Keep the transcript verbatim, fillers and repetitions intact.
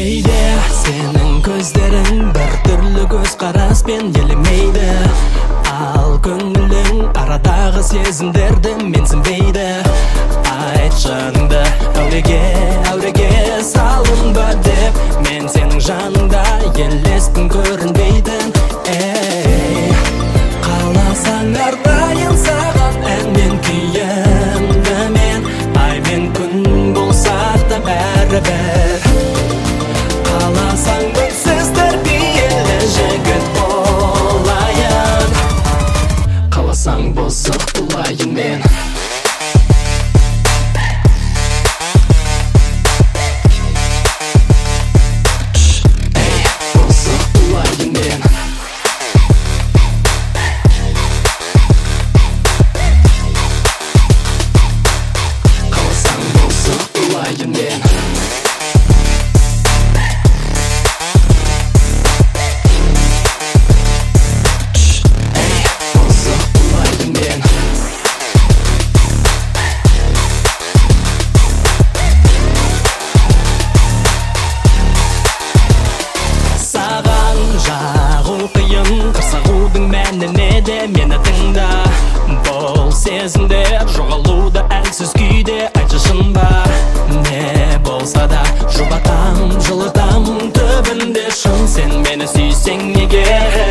кейде сенің көздерің бір түрлі көз қараспен елемейді, ал көңілің арадағы сезімдерді менсінбейді. Айт жаныңды әуреге, әуреге салынба деп, мен сенің жаныңда елеспін көрінбейтін. Эй, қаласаң арнайын саған әнмен күйімді мен, ай мен күн болса да бәрібір. Қаласаң мінсіз тәрбиелі жігіт болайын, қаласаң бұзық болайын мен. Мені тыңда, бұл сезімдер жоғалуда әлсіз күйде, айтшы шын ба? Не болса да жұбатам, жылытам түбінде шын, сен мені сүйсең неге?